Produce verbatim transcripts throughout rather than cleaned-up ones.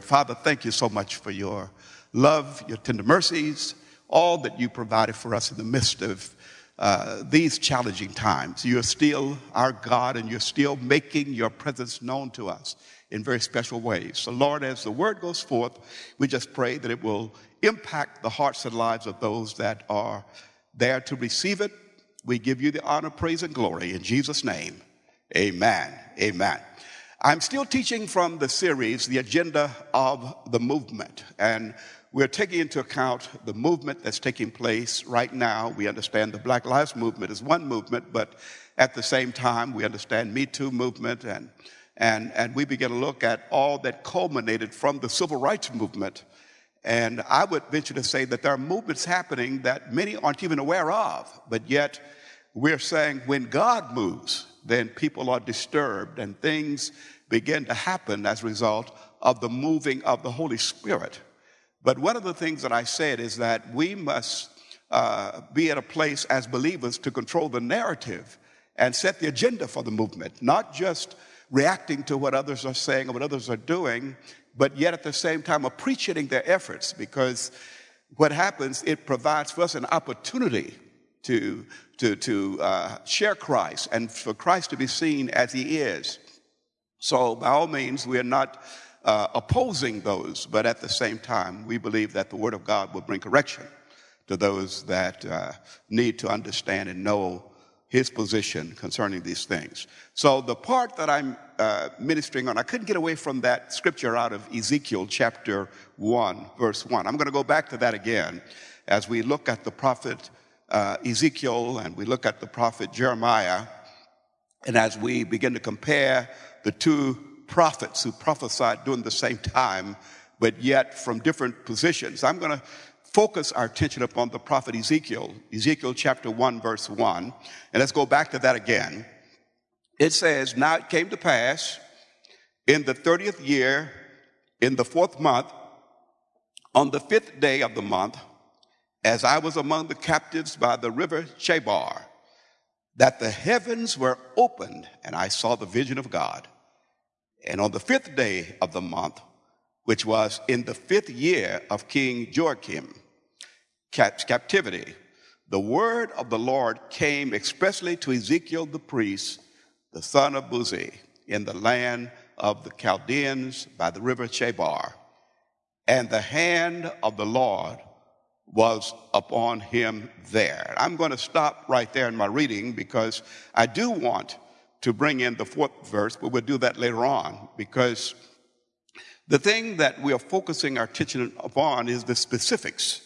Father, thank you so much for your love, your tender mercies, all that you provided for us in the midst of uh, these challenging times. You're still our God, and you're still making your presence known to us in very special ways. So, Lord, as the word goes forth, we just pray that it will impact the hearts and lives of those that are there to receive it. We give you the honor, praise, and glory in Jesus' name. Amen. Amen. I'm still teaching from the series, The Agenda of the Movement, and we're taking into account the movement that's taking place right now. We understand the Black Lives Movement is one movement, but at the same time, we understand Me Too movement, and, and, and we begin to look at all that culminated from the Civil Rights Movement. And I would venture to say that there are movements happening that many aren't even aware of, but yet we're saying when God moves, then people are disturbed and things begin to happen as a result of the moving of the Holy Spirit. But one of the things that I said is that we must uh, be at a place as believers to control the narrative and set the agenda for the movement, not just reacting to what others are saying or what others are doing, but yet at the same time appreciating their efforts, because what happens, it provides for us an opportunity to, to, to uh, share Christ and for Christ to be seen as he is. So by all means, we are not uh, opposing those, but at the same time, we believe that the Word of God will bring correction to those that uh, need to understand and know his position concerning these things. So the part that I'm uh, ministering on, I couldn't get away from that scripture out of Ezekiel chapter one, verse one. I'm going to go back to that again as we look at the prophet uh, Ezekiel and we look at the prophet Jeremiah, and as we begin to compare the two prophets who prophesied during the same time, but yet from different positions. I'm going to focus our attention upon the prophet Ezekiel, Ezekiel chapter one, verse one. And let's go back to that again. It says, "Now it came to pass in the thirtieth year, in the fourth month, on the fifth day of the month, as I was among the captives by the river Chebar, that the heavens were opened, and I saw the vision of God. And on the fifth day of the month, which was in the fifth year of King Joachim captivity, the word of the Lord came expressly to Ezekiel the priest, the son of Buzi, in the land of the Chaldeans by the river Chebar. And the hand of the Lord was upon him there." I'm going to stop right there in my reading because I do want to bring in the fourth verse, but we'll do that later on, because the thing that we are focusing our attention upon is the specifics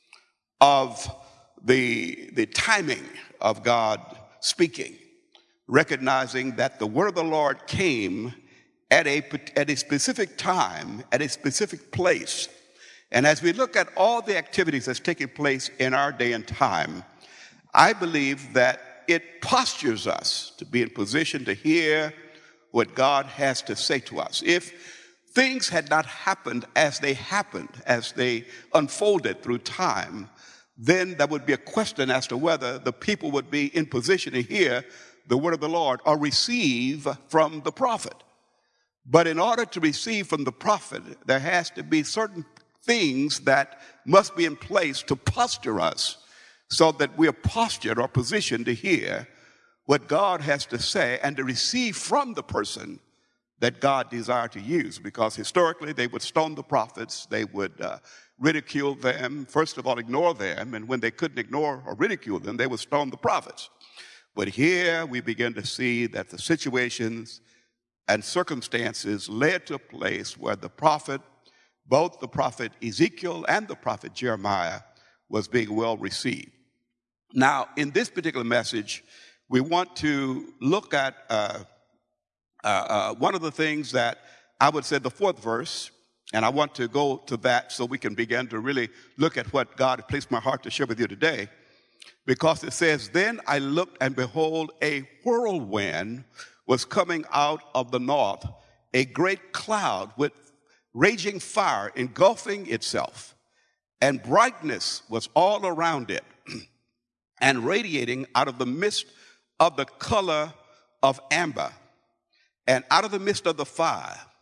of the, the timing of God speaking, recognizing that the word of the Lord came at a, at a specific time, at a specific place. And as we look at all the activities that's taking place in our day and time, I believe that it postures us to be in position to hear what God has to say to us. If things had not happened as they happened, as they unfolded through time, then there would be a question as to whether the people would be in position to hear the word of the Lord or receive from the prophet. But in order to receive from the prophet, there has to be certain things that must be in place to posture us so that we are postured or positioned to hear what God has to say and to receive from the person that God desired to use. Because historically, they would stone the prophets. They would uh, ridicule them. First of all, ignore them. And when they couldn't ignore or ridicule them, they would stone the prophets. But here we begin to see that the situations and circumstances led to a place where the prophet, both the prophet Ezekiel and the prophet Jeremiah, was being well received. Now, in this particular message, we want to look at uh, uh, uh, one of the things that I would say the fourth verse, and I want to go to that so we can begin to really look at what God has placed in my heart to share with you today. Because it says, "Then I looked, and behold, a whirlwind was coming out of the north, a great cloud with raging fire engulfing itself, and brightness was all around it, and radiating out of the midst of the color of amber, and out of the midst of the fire,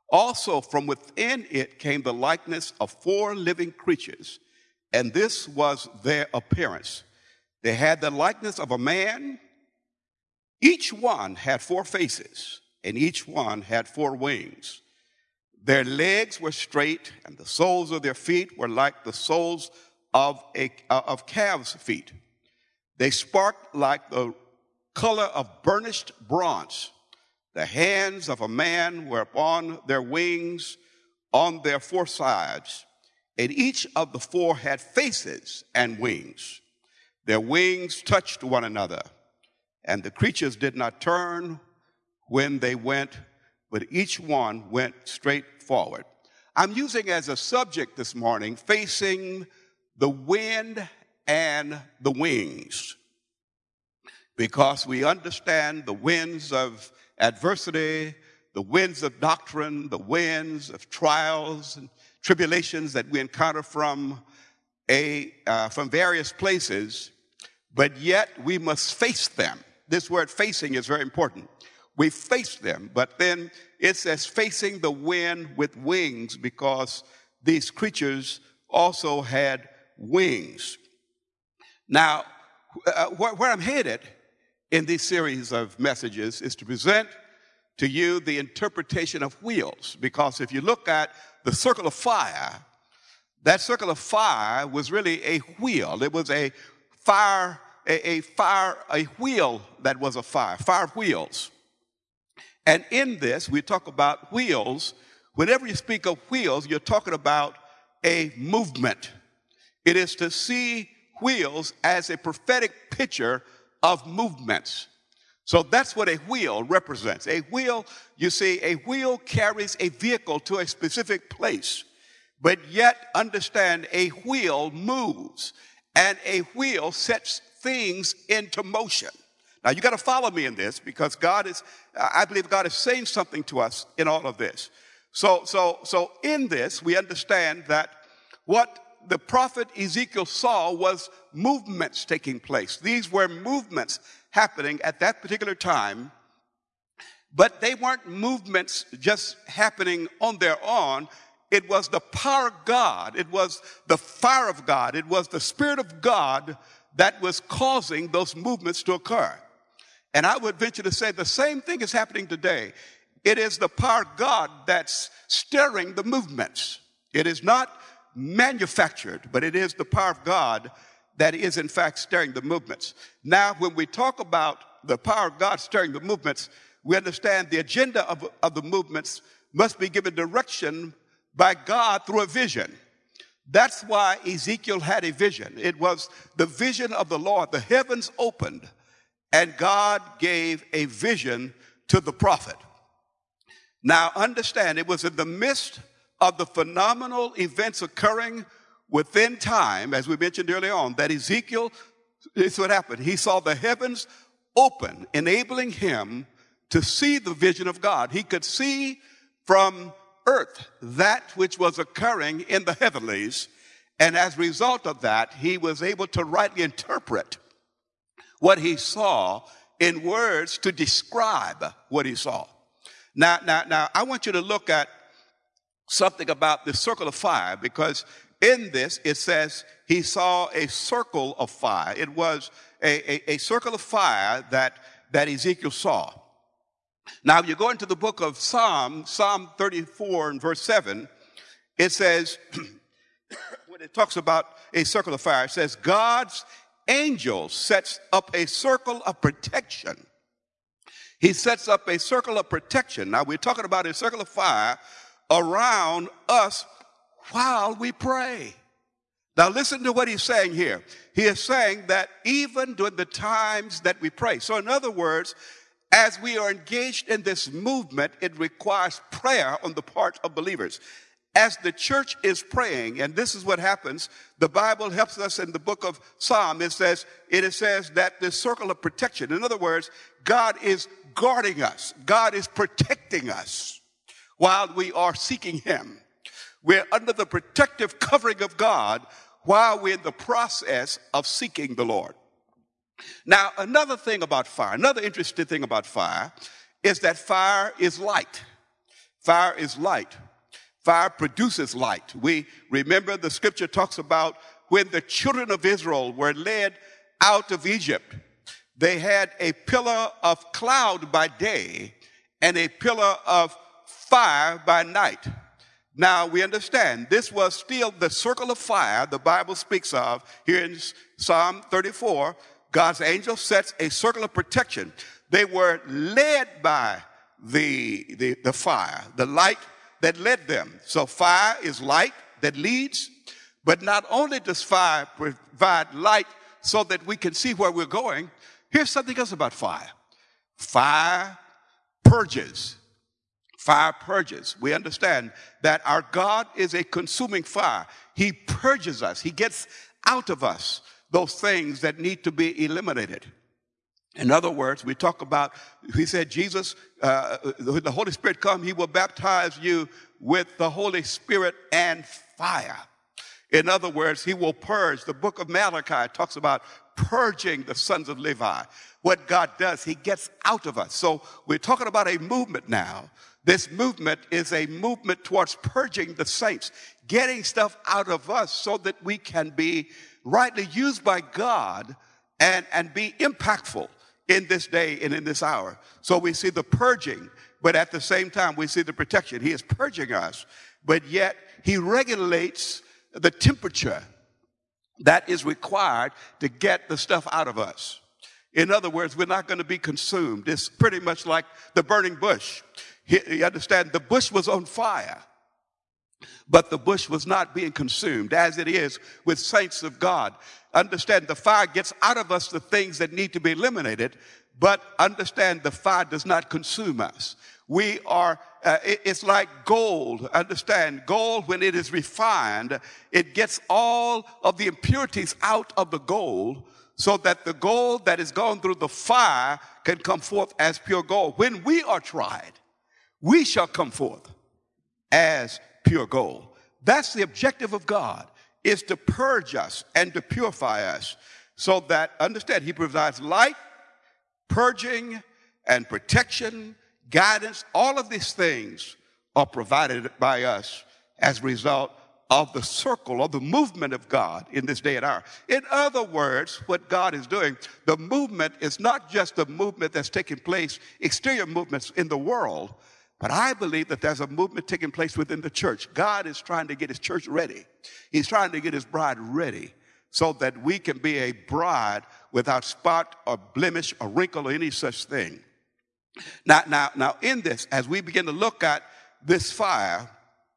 Also from within it came the likeness of four living creatures, and this was their appearance. They had the likeness of a man. Each one had four faces, and each one had four wings. Their legs were straight, and the soles of their feet were like the soles of, a, uh, of calves' feet. They sparkled like the color of burnished bronze. The hands of a man were upon their wings on their four sides, and each of the four had faces and wings. Their wings touched one another, and the creatures did not turn when they went, but each one went straight forward. I'm using as a subject this morning, facing the wind and the wings, because we understand the winds of adversity, the winds of doctrine, the winds of trials and tribulations that we encounter from a uh, from various places, but yet we must face them. This word facing is very important. We face them, but then it says facing the wind with wings, because these creatures also had wings. Now, uh, where, where I'm headed in this series of messages is to present to you the interpretation of wheels, because if you look at the circle of fire, that circle of fire was really a wheel. It was a fire, a, a fire, a wheel that was a fire, fire wheels. And in this, we talk about wheels. Whenever you speak of wheels, you're talking about a movement. It is to see wheels as a prophetic picture of movements. So that's what a wheel represents. A wheel, you see, a wheel carries a vehicle to a specific place, but yet understand a wheel moves, and a wheel sets things into motion. Now, you got to follow me in this, because God is, I believe God is saying something to us in all of this. So, so, so in this, we understand that what the prophet Ezekiel saw was movements taking place. These were movements happening at that particular time, but they weren't movements just happening on their own. It was the power of God. It was the fire of God. It was the Spirit of God that was causing those movements to occur. And I would venture to say the same thing is happening today. It is the power of God that's stirring the movements. It is not manufactured, but it is the power of God that is in fact stirring the movements. Now, when we talk about the power of God stirring the movements, we understand the agenda of, of the movements must be given direction by God through a vision. That's why Ezekiel had a vision. It was the vision of the Lord. The heavens opened, and God gave a vision to the prophet. Now, understand, it was in the midst of the phenomenal events occurring within time, as we mentioned earlier on, that Ezekiel, this is what happened. He saw the heavens open, enabling him to see the vision of God. He could see from earth that which was occurring in the heavenlies, and as a result of that, he was able to rightly interpret what he saw in words to describe what he saw. Now, now, now, I want you to look at something about the circle of fire, because in this it says he saw a circle of fire. It was a, a, a circle of fire that, that Ezekiel saw. Now, if you go into the book of Psalm, Psalm thirty-four and verse seven, it says, when it talks about a circle of fire, it says, God's angel sets up a circle of protection. He sets up a circle of protection. Now, we're talking about a circle of fire around us while we pray. Now, listen to what he's saying here. He is saying that even during the times that we pray. So, in other words, as we are engaged in this movement, it requires prayer on the part of believers. As the church is praying, and this is what happens, the Bible helps us in the book of Psalm. It says, it says that the circle of protection. In other words, God is guarding us. God is protecting us while we are seeking him. We're under the protective covering of God while we're in the process of seeking the Lord. Now, another thing about fire, another interesting thing about fire is that fire is light. Fire is light. Fire produces light. We remember the scripture talks about when the children of Israel were led out of Egypt, they had a pillar of cloud by day and a pillar of fire by night. Now, we understand this was still the circle of fire the Bible speaks of. Here in Psalm thirty-four, God's angel sets a circle of protection. They were led by the, the, the fire, the light that led them. So fire is light that leads, but not only does fire provide light so that we can see where we're going, here's something else about fire. Fire purges. Fire purges. We understand that our God is a consuming fire. He purges us. He gets out of us those things that need to be eliminated. In other words, we talk about, he said, Jesus, uh, when the Holy Spirit come, he will baptize you with the Holy Spirit and fire. In other words, he will purge. The book of Malachi talks about purging the sons of Levi. What God does, he gets out of us. So we're talking about a movement now. This movement is a movement towards purging the saints, getting stuff out of us so that we can be rightly used by God and, and be impactful in this day and in this hour. So we see the purging, but at the same time, we see the protection. He is purging us, but yet he regulates the temperature that is required to get the stuff out of us. In other words, we're not going to be consumed. It's pretty much like the burning bush. You understand, the bush was on fire, but the bush was not being consumed, as it is with saints of God. Understand, the fire gets out of us the things that need to be eliminated, but understand the fire does not consume us. We are, uh, it, it's like gold. Understand, gold, when it is refined, it gets all of the impurities out of the gold so that the gold that is gone through the fire can come forth as pure gold. When we are tried, we shall come forth as pure gold. That's the objective of God, is to purge us and to purify us so that, understand, he provides light, purging, and protection, guidance. All of these things are provided by us as a result of the circle or the movement of God in this day and hour. In other words, what God is doing, the movement is not just a movement that's taking place, exterior movements in the world, but I believe that there's a movement taking place within the church. God is trying to get his church ready. He's trying to get his bride ready so that we can be a bride without spot or blemish or wrinkle or any such thing. Now, now, now in this, as we begin to look at this fire,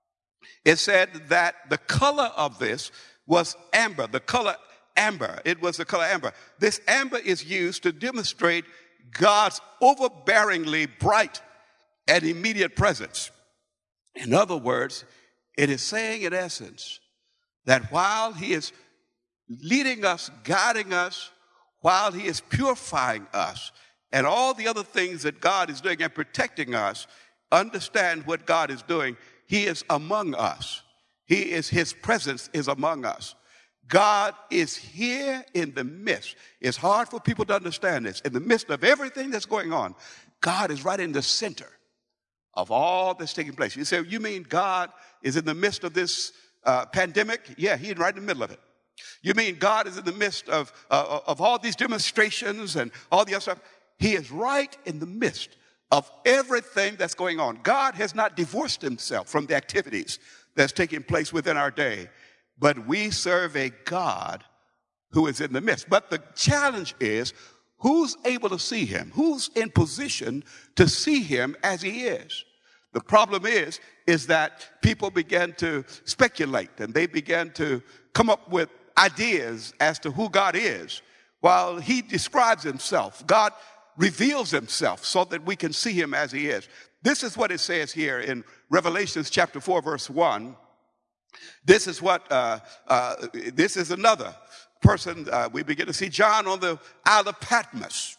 it said that the color of this was amber, the color amber. It was the color amber. This amber is used to demonstrate God's overbearingly bright and immediate presence. In other words, it is saying in essence that while he is leading us, guiding us, while he is purifying us, and all the other things that God is doing and protecting us, understand what God is doing. He is among us. He is, his presence is among us. God is here in the midst. It's hard for people to understand this. In the midst of everything that's going on, God is right in the center of all that's taking place. You say, you mean God is in the midst of this uh, pandemic? Yeah, he's right in the middle of it. You mean God is in the midst of, uh, of all these demonstrations and all the other stuff? He is right in the midst of everything that's going on. God has not divorced himself from the activities that's taking place within our day, but we serve a God who is in the midst. But the challenge is, who's able to see him? Who's in position to see him as he is? The problem is, is that people began to speculate and they began to come up with ideas as to who God is. While he describes himself, God reveals himself so that we can see him as he is. This is what it says here in Revelation chapter four, verse one. This is what, uh, uh, this is another person. Uh, we begin to see John on the Isle of Patmos.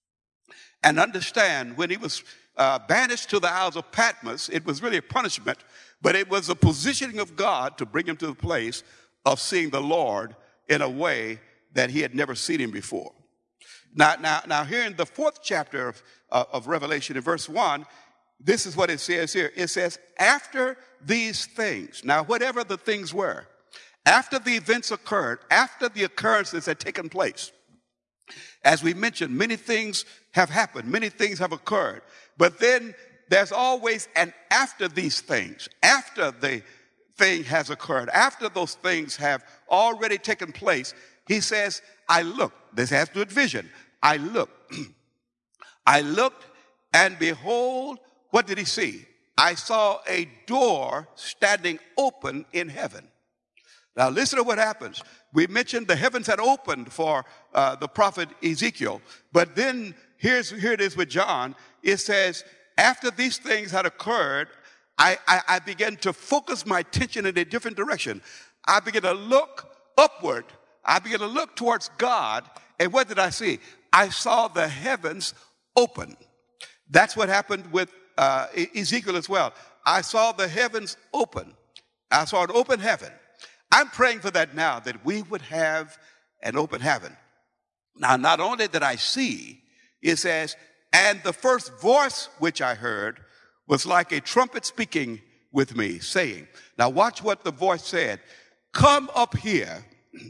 And understand, when he was uh, banished to the Isles of Patmos, it was really a punishment, but it was a positioning of God to bring him to the place of seeing the Lord in a way that he had never seen him before. Now, now, now here in the fourth chapter of, uh, of Revelation, in verse one, this is what it says here. It says, after these things, now whatever the things were, after the events occurred, after the occurrences had taken place, as we mentioned, many things have happened, many things have occurred, but then there's always an after these things, after the thing has occurred, after those things have already taken place. He says, I looked. This has to do with vision. I looked. I looked, and behold, what did he see? I saw a door standing open in heaven. Now listen to what happens. We mentioned the heavens had opened for uh, the prophet Ezekiel, but then here's, here it is with John. It says, after these things had occurred, I, I, I began to focus my attention in a different direction. I began to look upward. I began to look towards God, and what did I see? I saw the heavens open. That's what happened with uh, Ezekiel as well. I saw the heavens open. I saw an open heaven. I'm praying for that now, that we would have an open heaven. Now, not only did I see, it says, and the first voice which I heard was like a trumpet speaking with me, saying, now watch what the voice said, come up here,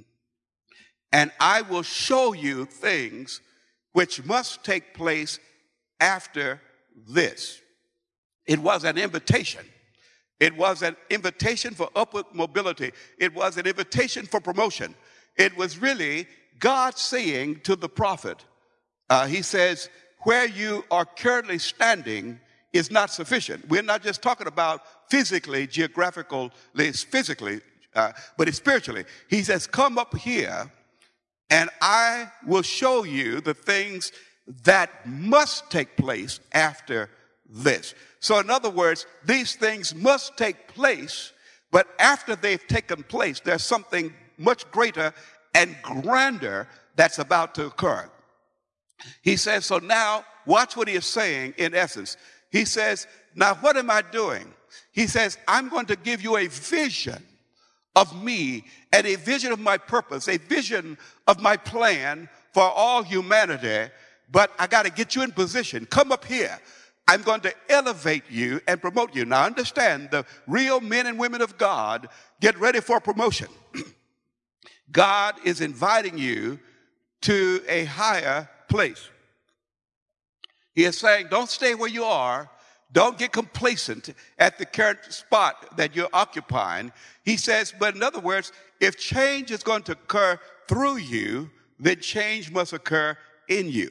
and I will show you things which must take place after this. It was an invitation. It was an invitation for upward mobility. It was an invitation for promotion. It was really God saying to the prophet, uh, he says, where you are currently standing is not sufficient. We're not just talking about physically, geographically, physically, uh, but it's spiritually. He says, come up here, and I will show you the things that must take place after this. So in other words, these things must take place, but after they've taken place, there's something much greater and grander that's about to occur. He says, so now watch what he is saying in essence. He says, now what am I doing? He says, I'm going to give you a vision of me and a vision of my purpose, a vision of my plan for all humanity, but I got to get you in position. Come up here. I'm going to elevate you and promote you. Now understand, the real men and women of God, get ready for promotion. God is inviting you to a higher place. He is saying, don't stay where you are. Don't get complacent at the current spot that you're occupying. He says, but in other words, if change is going to occur through you, then change must occur in you.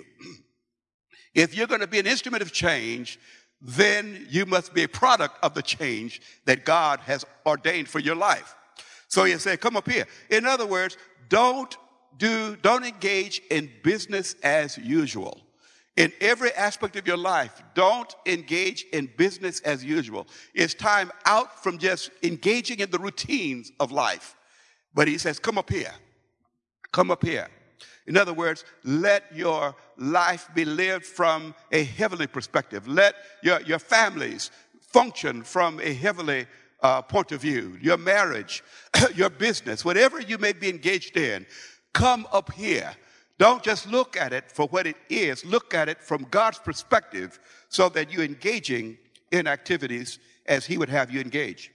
If you're going to be an instrument of change, then you must be a product of the change that God has ordained for your life. So he said, come up here. In other words, don't do, don't engage in business as usual. In every aspect of your life, don't engage in business as usual. It's time out from just engaging in the routines of life. But he says, come up here. Come up here. In other words, let your life be lived from a heavenly perspective. Let your, your families function from a heavenly uh, point of view. Your marriage, your business, whatever you may be engaged in, come up here. Don't just look at it for what it is. Look at it from God's perspective so that you're engaging in activities as he would have you engage.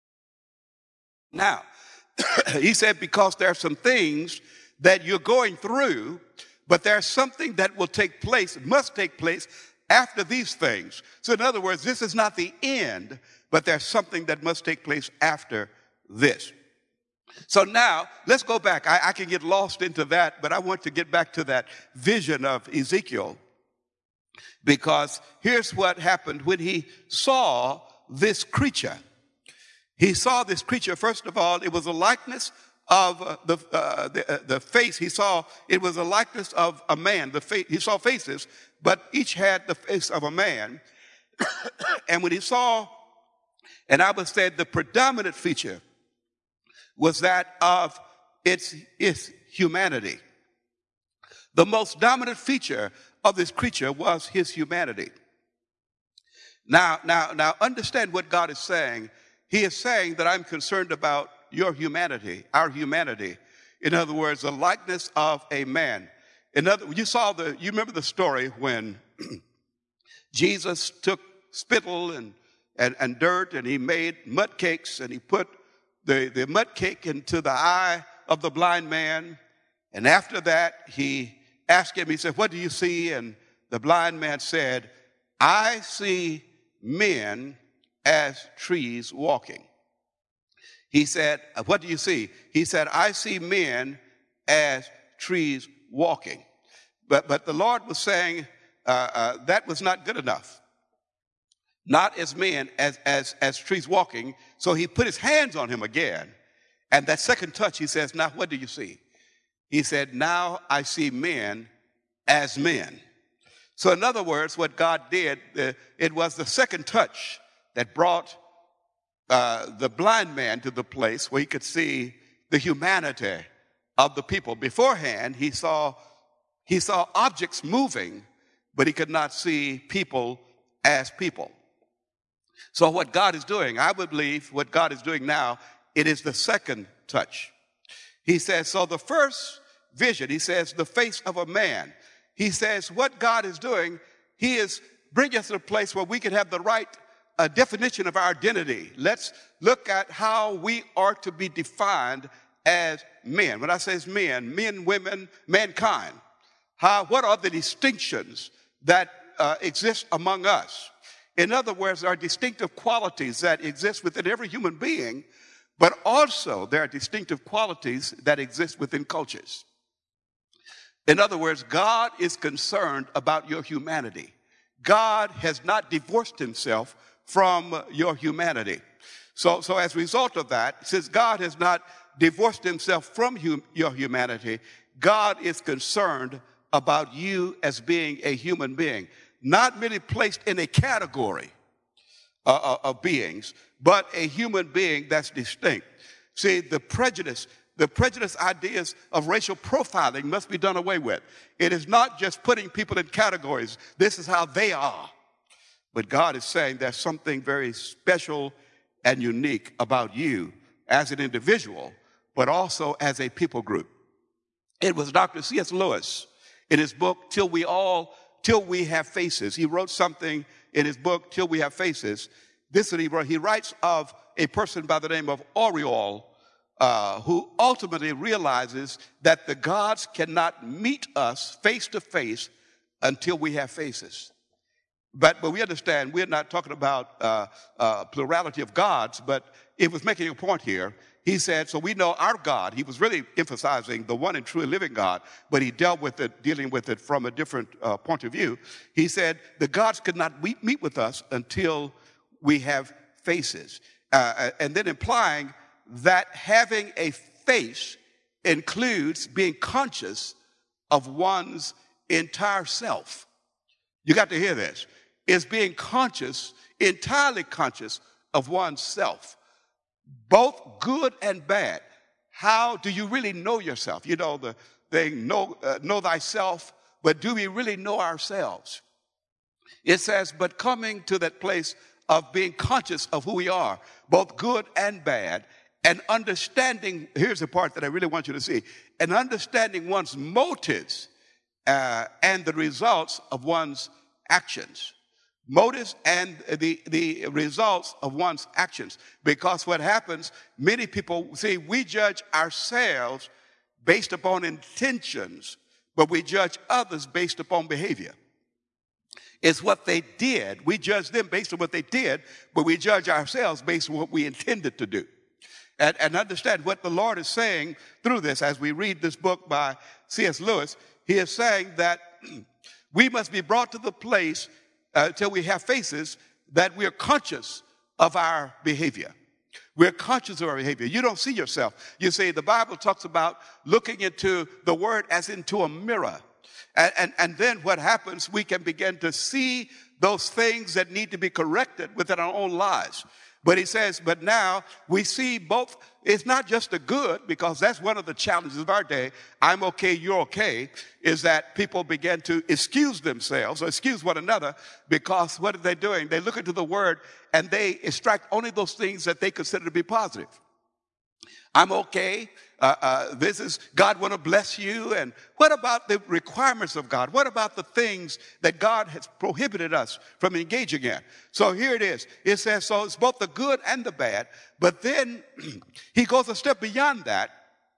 Now, he said, because there are some things that you're going through, but there's something that will take place, must take place after these things. So in other words, this is not the end, but there's something that must take place after this. So now, let's go back. I, I can get lost into that, but I want to get back to that vision of Ezekiel, because here's what happened when he saw this creature. He saw this creature. First of all, it was a likeness of uh, the, uh, the, uh, the face. He saw it was a likeness of a man. The fa- he saw faces, but each had the face of a man. And when he saw, and I would say the predominant feature was that of its, its humanity. The most dominant feature of this creature was his humanity. Now, now, now understand what God is saying. He is saying that I'm concerned about your humanity, our humanity. In other words, the likeness of a man. In other, you saw the, you remember the story when Jesus took spittle and, and, and dirt, and he made mud cakes, and he put the, the mud cake into the eye of the blind man. And after that, he asked him, he said, what do you see? And the blind man said, I see men as trees walking. He said, what do you see? He said, I see men as trees walking. But, but the Lord was saying uh, uh, that was not good enough. Not as men, as, as, as trees walking. So he put his hands on him again. And that second touch, he says, now what do you see? He said, now I see men as men. So in other words, what God did, uh, it was the second touch that brought uh, the blind man to the place where he could see the humanity of the people. Beforehand, he saw, he saw objects moving, but he could not see people as people. So what God is doing, I would believe what God is doing now, it is the second touch. He says, so the first vision, he says, the face of a man. He says what God is doing, he is bringing us to a place where we can have the right uh, definition of our identity. Let's look at how we are to be defined as men. When I say as men, men, women, mankind. How, what are the distinctions that uh, exist among us? In other words, there are distinctive qualities that exist within every human being, but also there are distinctive qualities that exist within cultures. In other words, God is concerned about your humanity. God has not divorced himself from your humanity. So, so as a result of that, since God has not divorced himself from hum, your humanity, God is concerned about you as being a human being, not merely placed in a category uh, of beings, but a human being that's distinct. See, the prejudice, the prejudice ideas of racial profiling must be done away with. It is not just putting people in categories. This is how they are. But God is saying there's something very special and unique about you as an individual, but also as a people group. It was Doctor C S Lewis in his book, Till We All, Till We Have Faces. He wrote something in his book, Till We Have Faces. This is what he wrote. He writes of a person by the name of Oriol, uh, who ultimately realizes that the gods cannot meet us face to face until we have faces. But, but we understand we're not talking about uh, uh, plurality of gods, but it was making a point here. He said, so we know our God. He was really emphasizing the one and true living God, but he dealt with it, dealing with it from a different uh, point of view. He said, the gods could not meet, meet with us until we have faces. Uh, and then implying that having a face includes being conscious of one's entire self. You got to hear this. Is being conscious, entirely conscious of oneself, both good and bad. How do you really know yourself? You know the thing, know, uh, know thyself, but do we really know ourselves? It says, but coming to that place of being conscious of who we are, both good and bad, and understanding, here's the part that I really want you to see, and understanding one's motives uh, and the results of one's actions. Motives and the, the results of one's actions. Because what happens, many people, see, we judge ourselves based upon intentions, but we judge others based upon behavior. It's what they did. We judge them based on what they did, but we judge ourselves based on what we intended to do. And, and understand what the Lord is saying through this as we read this book by C S Lewis. He is saying that we must be brought to the place Uh, till we have faces that we are conscious of our behavior. We're conscious of our behavior. You don't see yourself. You see, the Bible talks about looking into the word as into a mirror. And, and, and then what happens, we can begin to see those things that need to be corrected within our own lives. But he says, but now we see both, it's not just the good, because that's one of the challenges of our day. I'm okay, you're okay, is that people begin to excuse themselves or excuse one another because what are they doing? They look into the word and they extract only those things that they consider to be positive. I'm okay. Uh, uh, this is, God want to bless you. And what about the requirements of God? What about the things that God has prohibited us from engaging in? So here it is. It says, so it's both the good and the bad. But then he goes a step beyond that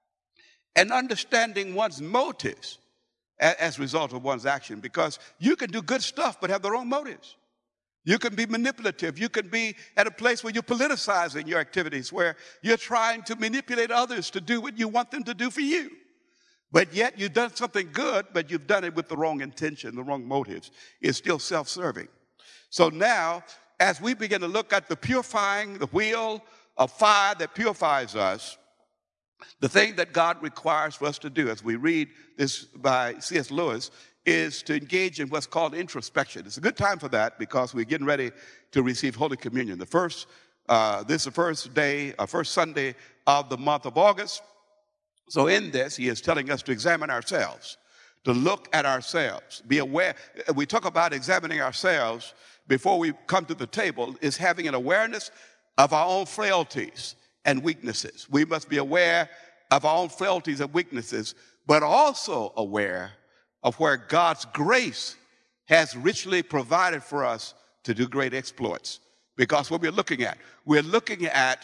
and understanding one's motives as a result of one's action. Because you can do good stuff but have the wrong motives. You can be manipulative. You can be at a place where you're politicizing your activities, where you're trying to manipulate others to do what you want them to do for you. But yet you've done something good, but you've done it with the wrong intention, the wrong motives. It's still self-serving. So now, as we begin to look at the purifying, the wheel of fire that purifies us, the thing that God requires for us to do, as we read this by C S Lewis, is to engage in what's called introspection. It's a good time for that because we're getting ready to receive Holy Communion. The first, uh, this is the first day, uh, first Sunday of the month of August. So in this, he is telling us to examine ourselves, to look at ourselves, be aware. We talk about examining ourselves before we come to the table is having an awareness of our own frailties and weaknesses. We must be aware of our own frailties and weaknesses, but also aware of where God's grace has richly provided for us to do great exploits. Because what we're looking at, we're looking at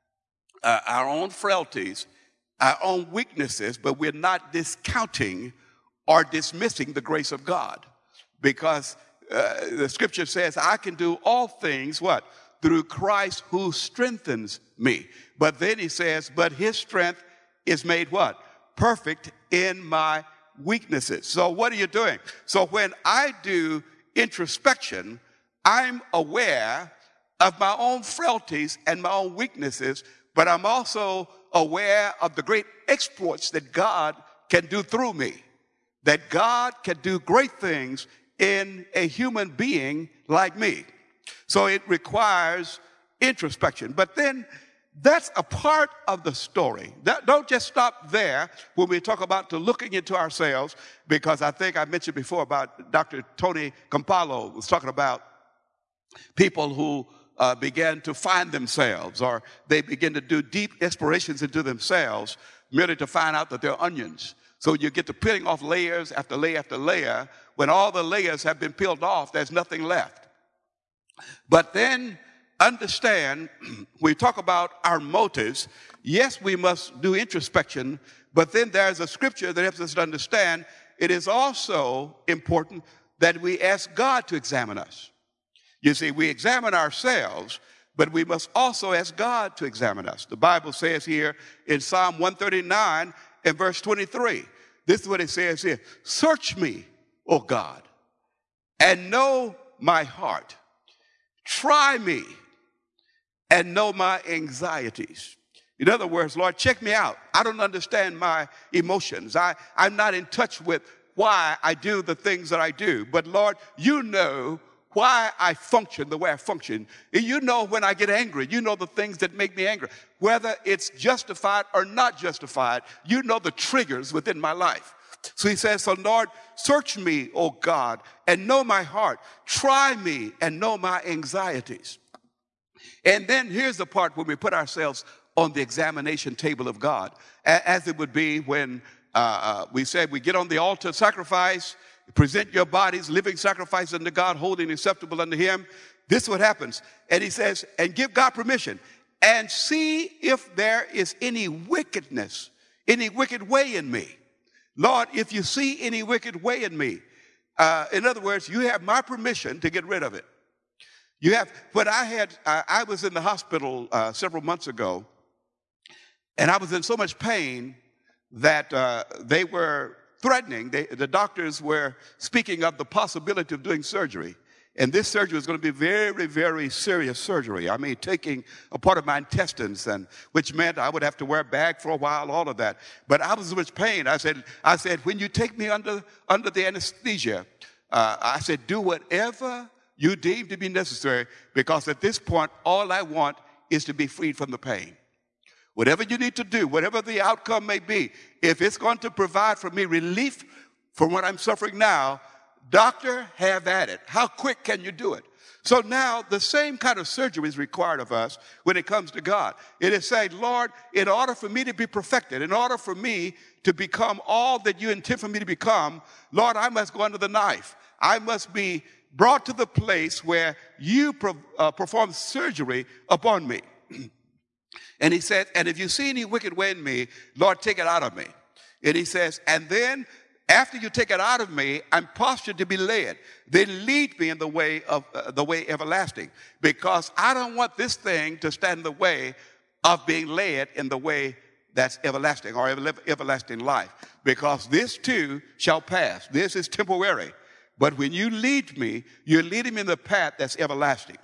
uh, our own frailties, our own weaknesses, but we're not discounting or dismissing the grace of God. Because uh, the scripture says, I can do all things, what? Through Christ who strengthens me. But then he says, but his strength is made what? Perfect in my weaknesses. So what are you doing? So when I do introspection, I'm aware of my own frailties and my own weaknesses, but I'm also aware of the great exploits that God can do through me, that God can do great things in a human being like me. So it requires introspection. But then that's a part of the story. That, don't just stop there when we talk about to looking into ourselves, because I think I mentioned before about Doctor Tony Campolo was talking about people who uh, began to find themselves, or they begin to do deep explorations into themselves merely to find out that they're onions. So you get to peeling off layers after layer after layer. When all the layers have been peeled off, there's nothing left. But then understand, we talk about our motives. Yes, we must do introspection, but then there's a scripture that helps us to understand it is also important that we ask God to examine us. You see, we examine ourselves, but we must also ask God to examine us. The Bible says here in Psalm one thirty-nine and verse twenty-three, this is what it says here, search me, O God, and know my heart. Try me and know my anxieties. In other words, Lord, check me out. I don't understand my emotions. I, I'm not in touch with why I do the things that I do. But Lord, you know why I function the way I function. You know when I get angry. You know the things that make me angry. Whether it's justified or not justified, you know the triggers within my life. So he says, so Lord, search me, O God, and know my heart. Try me and know my anxieties. And then here's the part where we put ourselves on the examination table of God, as it would be when uh, uh, we said we get on the altar, sacrifice, present your bodies, living sacrifice unto God, holy and acceptable unto him. This is what happens. And he says, and give God permission, and see if there is any wickedness, any wicked way in me. Lord, if you see any wicked way in me, uh, in other words, you have my permission to get rid of it. You have, but I had, uh, I was in the hospital uh, several months ago, and I was in so much pain that uh, they were threatening, they, the doctors were speaking of the possibility of doing surgery. And this surgery was going to be very, very serious surgery. I mean, taking a part of my intestines, and which meant I would have to wear a bag for a while, all of that. But I was in so much pain. I said, I said, when you take me under, under the anesthesia, uh, I said, do whatever you deem to be necessary, because at this point, all I want is to be freed from the pain. Whatever you need to do, whatever the outcome may be, if it's going to provide for me relief from what I'm suffering now, doctor, have at it. How quick can you do it? So now the same kind of surgery is required of us when it comes to God. It is saying, Lord, in order for me to be perfected, in order for me to become all that you intend for me to become, Lord, I must go under the knife. I must be brought to the place where you pro- uh, perform surgery upon me. And he said, and if you see any wicked way in me, Lord, take it out of me. And he says, and then after you take it out of me, I'm postured to be led. Then lead me in the way of uh, the way everlasting, because I don't want this thing to stand in the way of being led in the way that's everlasting, or ever- everlasting life, because this too shall pass. This is temporary. But when you lead me, you're leading me in the path that's everlasting.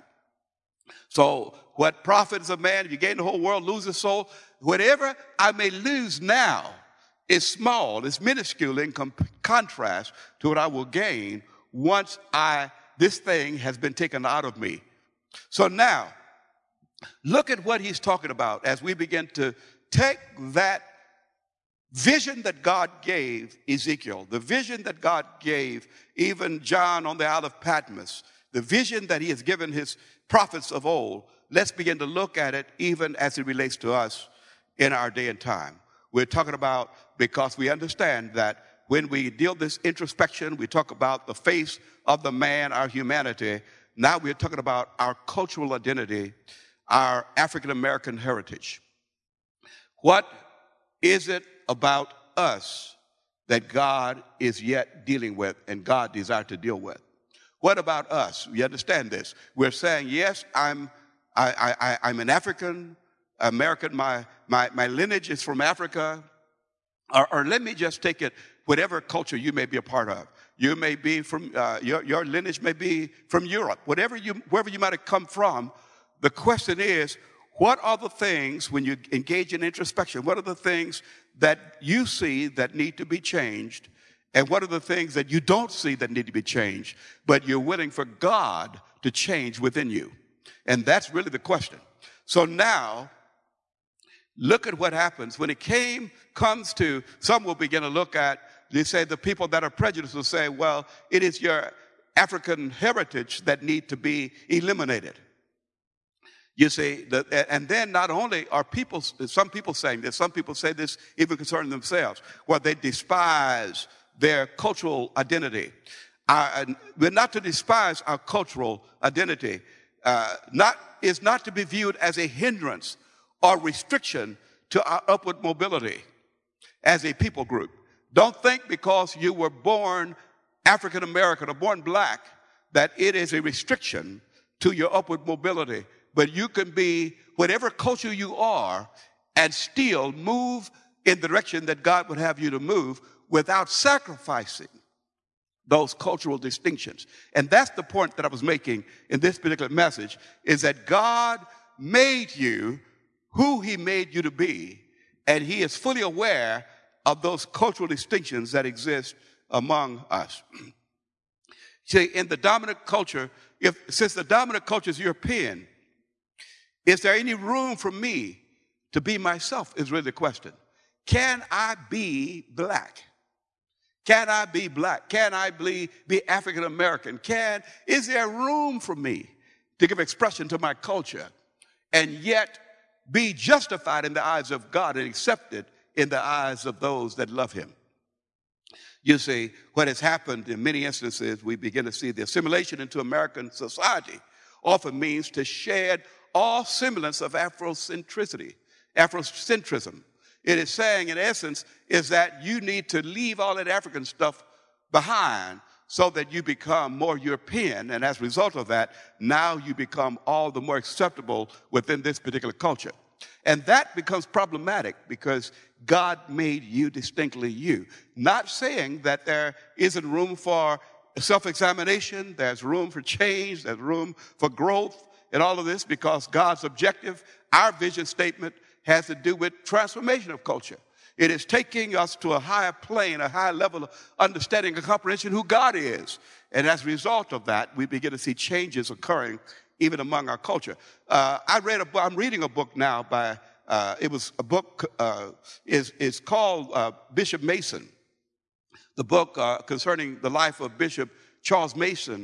So what profits a man if you gain the whole world, lose his soul? Whatever I may lose now is small, it's minuscule in comp- contrast to what I will gain once I this thing has been taken out of me. So now, look at what he's talking about as we begin to take that vision that God gave Ezekiel, the vision that God gave even John on the Isle of Patmos, the vision that he has given his prophets of old. Let's begin to look at it even as it relates to us in our day and time. We're talking about, because we understand that when we deal this introspection, we talk about the face of the man, our humanity. Now we're talking about our cultural identity, our African American heritage. What is it about us that God is yet dealing with and God desires to deal with? What about us? You understand this? We're saying, yes, I'm I, I, I'm an African American. My, my, my lineage is from Africa. Or, or let me just take it, whatever culture you may be a part of. You may be from, uh, your, your lineage may be from Europe. Whatever you, wherever you might have come from, the question is, what are the things, when you engage in introspection, what are the things that you see that need to be changed? And what are the things that you don't see that need to be changed, but you're willing for God to change within you? And that's really the question. So now, look at what happens. When it came, comes to, some will begin to look at, they say the people that are prejudiced will say, well, it is your African heritage that need to be eliminated. You see, the, and then not only are people, some people saying this, some people say this even concerning themselves, well, they despise their cultural identity. Uh, we're not to despise our cultural identity. Uh, not is not to be viewed as a hindrance or restriction to our upward mobility as a people group. Don't think because you were born African American or born black that it is a restriction to your upward mobility. But you can be whatever culture you are and still move in the direction that God would have you to move without sacrificing those cultural distinctions. And that's the point that I was making in this particular message, is that God made you who he made you to be, and he is fully aware of those cultural distinctions that exist among us. See, in the dominant culture, if since the dominant culture is European, is there any room for me to be myself is really the question. Can I be black? Can I be black? Can I be, be African American? Can, is there room for me to give expression to my culture and yet be justified in the eyes of God and accepted in the eyes of those that love him? You see, what has happened in many instances, we begin to see the assimilation into American society often means to shed all semblance of Afrocentricity, Afrocentrism. It is saying, in essence, is that you need to leave all that African stuff behind so that you become more European. And as a result of that, now you become all the more acceptable within this particular culture. And that becomes problematic because God made you distinctly you. Not saying that there isn't room for self-examination, there's room for change, there's room for growth and all of this, because God's objective, our vision statement, has to do with transformation of culture. It is taking us to a higher plane, a higher level of understanding and comprehension who God is. And as a result of that, we begin to see changes occurring even among our culture. Uh, I read a book, I'm reading a book now by, uh, it was a book, uh, is, is called uh, Bishop Mason. The book uh, concerning the life of Bishop Charles Mason, the,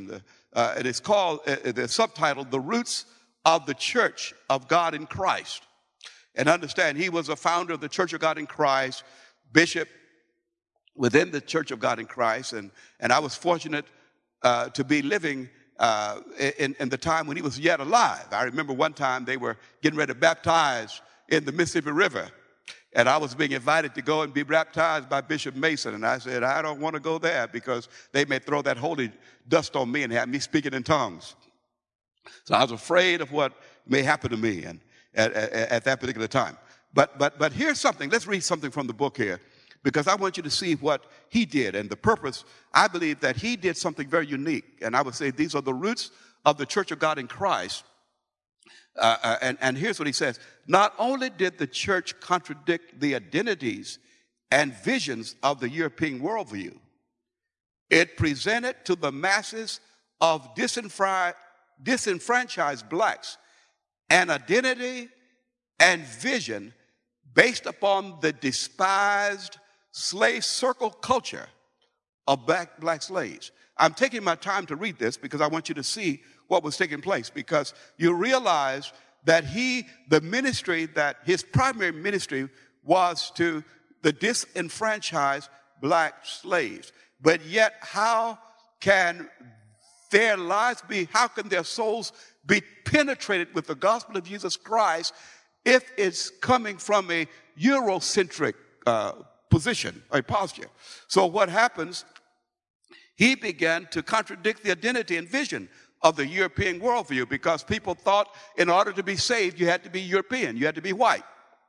uh, and it's called, uh, the subtitle, The Roots of the Church of God in Christ. And understand, he was a founder of the Church of God in Christ, bishop within the Church of God in Christ. And, and I was fortunate uh, to be living uh, in, in the time when he was yet alive. I remember one time they were getting ready to baptize in the Mississippi River. And I was being invited to go and be baptized by Bishop Mason. And I said, I don't want to go there because they may throw that holy dust on me and have me speaking in tongues. So I was afraid of what may happen to me and at, at, at that particular time. But, but, but here's something. Let's read something from the book here, because I want you to see what he did. And the purpose, I believe that he did something very unique. And I would say these are the roots of the Church of God in Christ. Uh, uh, and, and here's what he says. Not only did the church contradict the identities and visions of the European worldview, it presented to the masses of disenfra- disenfranchised blacks an identity and vision based upon the despised slave circle culture of black, black slaves. I'm taking my time to read this because I want you to see what was taking place, because you realize that he, the ministry, that his primary ministry was to the disenfranchised black slaves. But yet, how can their lives be, how can their souls be penetrated with the gospel of Jesus Christ if it's coming from a Eurocentric uh, position, a posture? So what happens, he began to contradict the identity and vision of the European worldview, because people thought in order to be saved, you had to be European, you had to be white.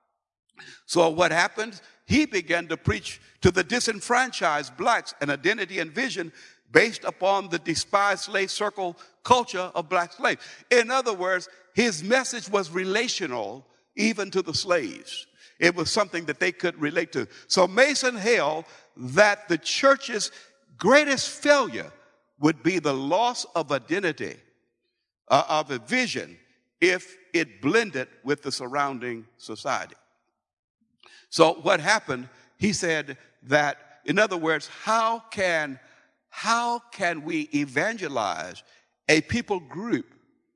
So what happened? He began to preach to the disenfranchised blacks an identity and vision based upon the despised slave circle culture of black slaves. In other words, his message was relational even to the slaves. It was something that they could relate to. So Mason held that the church's greatest failure would be the loss of identity, uh, of a vision, if it blended with the surrounding society. So what happened, he said that, in other words, how can, how can we evangelize a people group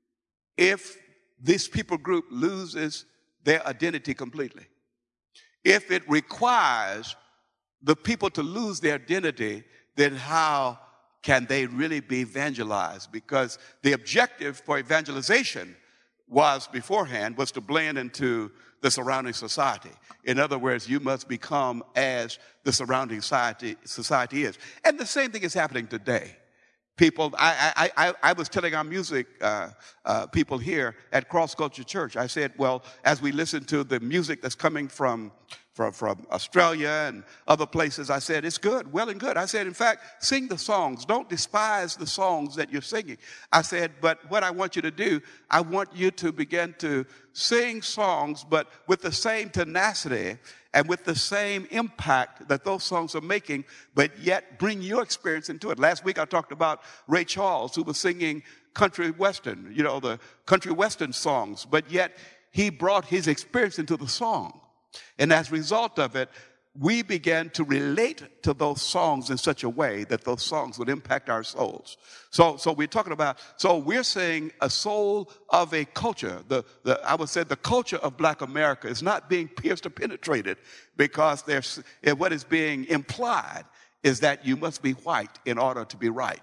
if this people group loses their identity completely? If it requires the people to lose their identity, then how can they really be evangelized? Because the objective for evangelization was beforehand was to blend into the surrounding society. In other words, you must become as the surrounding society, society is. And the same thing is happening today. People, I, I, I, I was telling our music uh, uh, people here at Cross Culture Church, I said, well, as we listen to the music that's coming from, from, from Australia and other places, I said, it's good, well and good. I said, in fact, sing the songs. Don't despise the songs that you're singing. I said, but what I want you to do, I want you to begin to sing songs, but with the same tenacity and with the same impact that those songs are making, but yet bring your experience into it. Last week I talked about Ray Charles, who was singing country western, you know, the country western songs, but yet he brought his experience into the song. And as a result of it, we began to relate to those songs in such a way that those songs would impact our souls. So, so we're talking about, so we're saying a soul of a culture. The, the, I would say the culture of black America is not being pierced or penetrated, because there's, what is being implied is that you must be white in order to be right.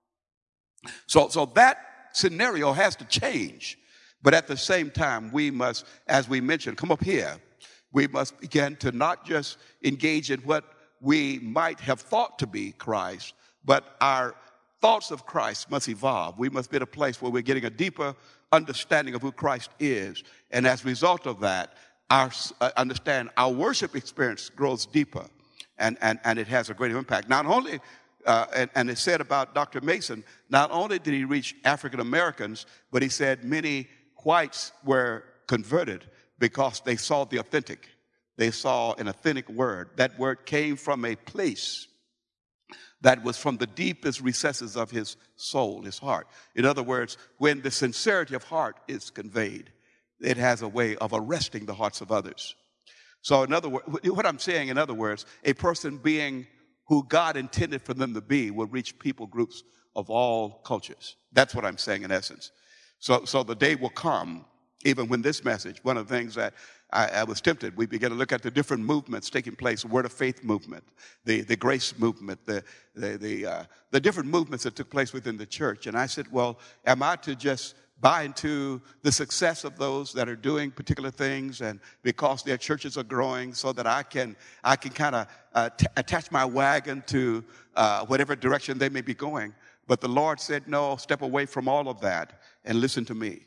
So, so that scenario has to change. But at the same time, we must, as we mentioned, come up here, we must begin to not just engage in what we might have thought to be Christ, but our thoughts of Christ must evolve. We must be at a place where we're getting a deeper understanding of who Christ is. And as a result of that, our uh, understand our worship experience grows deeper, and, and, and it has a greater impact. Not only, uh, and, and it said about Doctor Mason, not only did he reach African Americans, but he said many whites were converted because they saw the authentic. They saw an authentic word. That word came from a place that was from the deepest recesses of his soul, his heart. In other words, when the sincerity of heart is conveyed, it has a way of arresting the hearts of others. So in other words, what I'm saying, in other words, a person being who God intended for them to be will reach people groups of all cultures. That's what I'm saying in essence. So, so the day will come, even when this message, one of the things that I, I was tempted, we began to look at the different movements taking place, the Word of Faith movement, the, the grace movement, the, the, the, uh, the different movements that took place within the church. And I said, well, am I to just buy into the success of those that are doing particular things, and because their churches are growing, so that I can I can kind of uh, t- attach my wagon to uh, whatever direction they may be going? But the Lord said, no, step away from all of that and listen to me.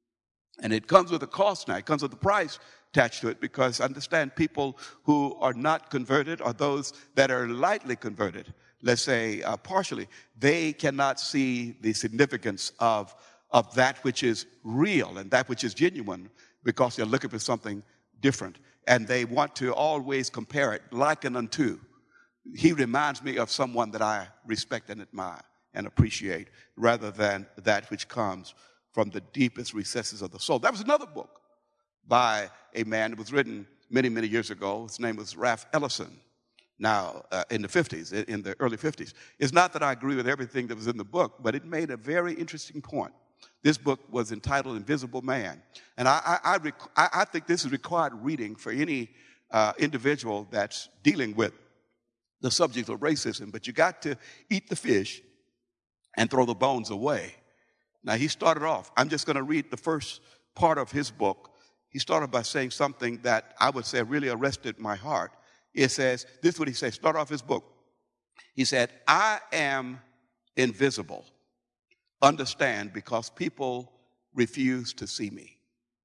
And it comes with a cost now. It comes with a price attached to it, because understand, people who are not converted, or those that are lightly converted, let's say uh, partially, they cannot see the significance of of that which is real and that which is genuine, because they're looking for something different. And they want to always compare it, liken unto. He reminds me of someone that I respect and admire and appreciate, rather than that which comes from the deepest recesses of the soul. That was another book by a man. It was written many, many years ago. His name was Ralph Ellison. Now, uh, in the fifties, in the early fifties. It's not that I agree with everything that was in the book, but it made a very interesting point. This book was entitled Invisible Man. And I, I, I, rec- I, I think this is required reading for any uh, individual that's dealing with the subject of racism. But you got to eat the fish and throw the bones away. Now, he started off, I'm just going to read the first part of his book. He started by saying something that I would say really arrested my heart. It says, this is what he said, start off his book. He said, I am invisible. Understand, because people refuse to see me.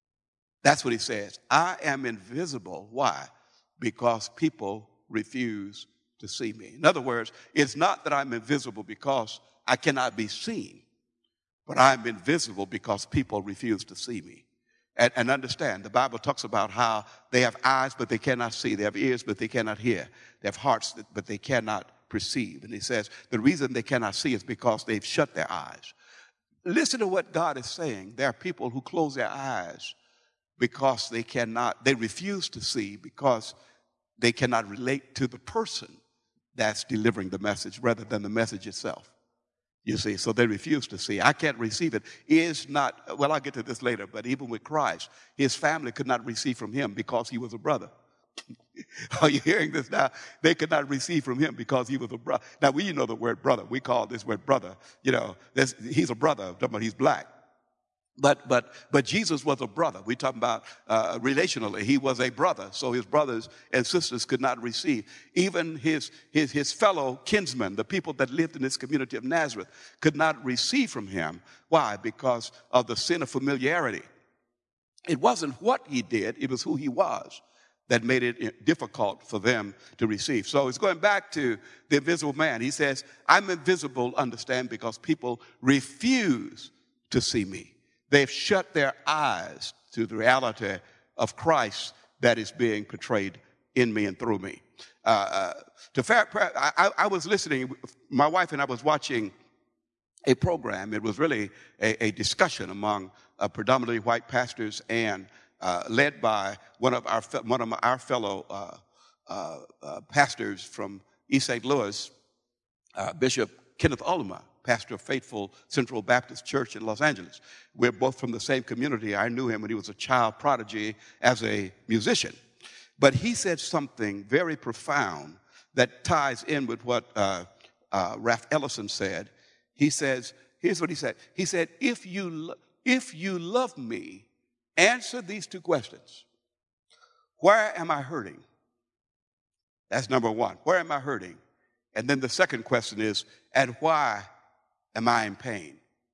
That's what he says. I am invisible. Why? Because people refuse to see me. In other words, it's not that I'm invisible because I cannot be seen, but I'm invisible because people refuse to see me. And, and understand, the Bible talks about how they have eyes, but they cannot see. They have ears, but they cannot hear. They have hearts, but they cannot perceive. And he says the reason they cannot see is because they've shut their eyes. Listen to what God is saying. There are people who close their eyes because they cannot, they refuse to see, because they cannot relate to the person that's delivering the message rather than the message itself. You see, so they refuse to see. I can't receive it. Is not, well, I'll get to this later, but even with Christ, his family could not receive from him because he was a brother. Are you hearing this now? They could not receive from him because he was a brother. Now, we know the word brother. We call this word brother. You know, he's a brother, but he's black. But but but Jesus was a brother. We're talking about uh, relationally. He was a brother, so his brothers and sisters could not receive. Even his, his, his fellow kinsmen, the people that lived in this community of Nazareth, could not receive from him. Why? Because of the sin of familiarity. It wasn't what he did, it was who he was that made it difficult for them to receive. So it's going back to the invisible man. He says, I'm invisible, understand, because people refuse to see me. They've shut their eyes to the reality of Christ that is being portrayed in me and through me. Uh, uh, to fair, I, I was listening, my wife and I was watching a program. It was really a, a discussion among uh, predominantly white pastors and Uh, led by one of our one of our fellow uh, uh, uh, pastors from East Saint Louis, uh, Bishop Kenneth Olema, pastor of Faithful Central Baptist Church in Los Angeles. We're both from the same community. I knew him when he was a child prodigy as a musician. But he said something very profound that ties in with what uh, uh, Ralph Ellison said. He says, here's what he said. He said, if you lo- if you love me, answer these two questions. Where am I hurting? That's number one. Where am I hurting? And then the second question is, and why am I in pain?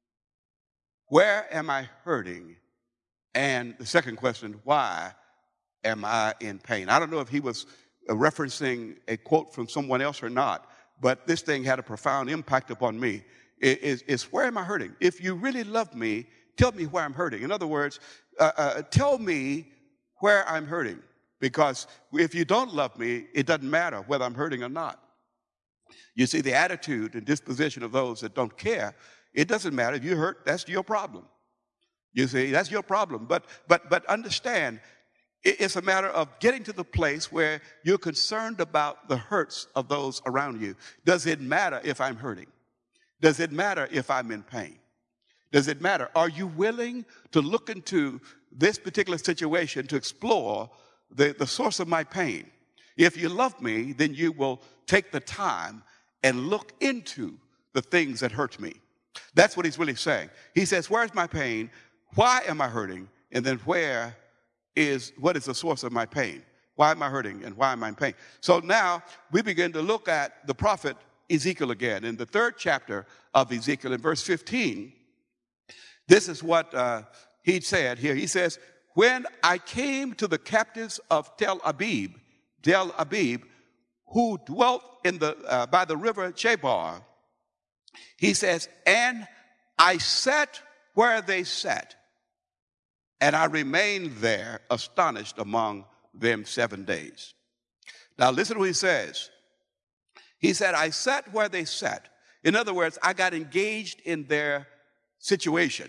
Where am I hurting? And the second question, why am I in pain? I don't know if he was referencing a quote from someone else or not, but this thing had a profound impact upon me. It is, is where am I hurting? If you really love me, tell me where I'm hurting. In other words, uh, uh, tell me where I'm hurting. Because if you don't love me, it doesn't matter whether I'm hurting or not. You see, the attitude and disposition of those that don't care, it doesn't matter. If you hurt, that's your problem. You see, that's your problem. But but but understand, it's a matter of getting to the place where you're concerned about the hurts of those around you. Does it matter if I'm hurting? Does it matter if I'm in pain? Does it matter? Are you willing to look into this particular situation to explore the, the source of my pain? If you love me, then you will take the time and look into the things that hurt me. That's what he's really saying. He says, where's my pain? Why am I hurting? And then where is, what is the source of my pain? Why am I hurting and why am I in pain? So now we begin to look at the prophet Ezekiel again. In the third chapter of Ezekiel, in verse fifteen, this is what uh, he said here. He says, when I came to the captives of Tel Abib, Tel Abib, who dwelt in the, uh, by the river Chebar, he says, and I sat where they sat, and I remained there astonished among them seven days. Now listen to what he says. He said, I sat where they sat. In other words, I got engaged in their situation.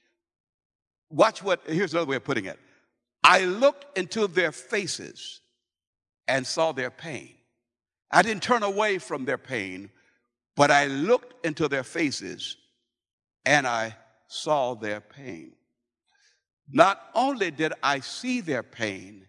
Watch what, here's another way of putting it. I looked into their faces and saw their pain. I didn't turn away from their pain, but I looked into their faces and I saw their pain. Not only did I see their pain,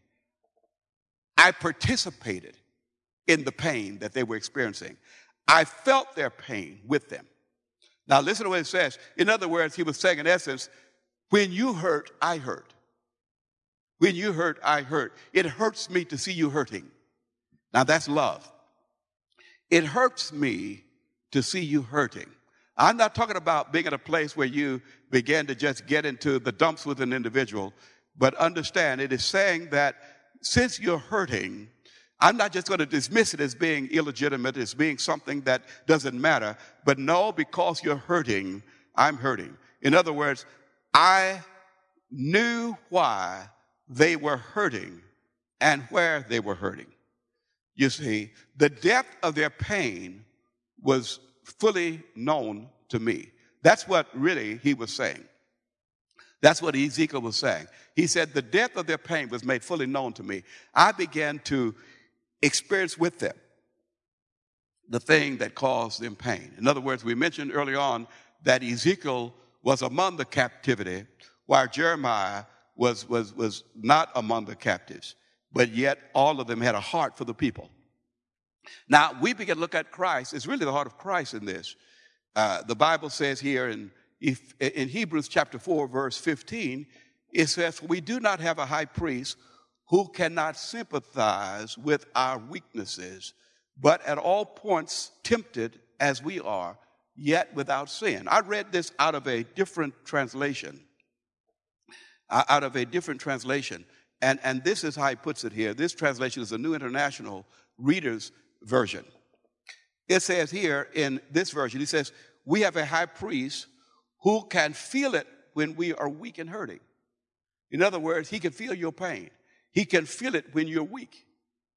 I participated in the pain that they were experiencing. I felt their pain with them. Now listen to what it says. In other words, he was saying in essence, when you hurt, I hurt. When you hurt, I hurt. It hurts me to see you hurting. Now that's love. It hurts me to see you hurting. I'm not talking about being in a place where you begin to just get into the dumps with an individual, but understand it is saying that since you're hurting, I'm not just going to dismiss it as being illegitimate, as being something that doesn't matter, but no, because you're hurting, I'm hurting. In other words, I knew why they were hurting and where they were hurting. You see, the depth of their pain was fully known to me. That's what really he was saying. That's what Ezekiel was saying. He said, the depth of their pain was made fully known to me. I began to experience with them the thing that caused them pain. In other words, we mentioned early on that Ezekiel was among the captivity, while Jeremiah was, was, was not among the captives. But yet all of them had a heart for the people. Now, we begin to look at Christ. It's really the heart of Christ in this. Uh, the Bible says here in, if, in Hebrews chapter four, verse fifteen, it says, we do not have a high priest who cannot sympathize with our weaknesses, but at all points tempted as we are, yet without sin. I read this out of a different translation. Uh, out of a different translation. And, and this is how he puts it here. This translation is a New International Reader's Version. It says here in this version, he says, we have a high priest who can feel it when we are weak and hurting. In other words, he can feel your pain. He can feel it when you're weak.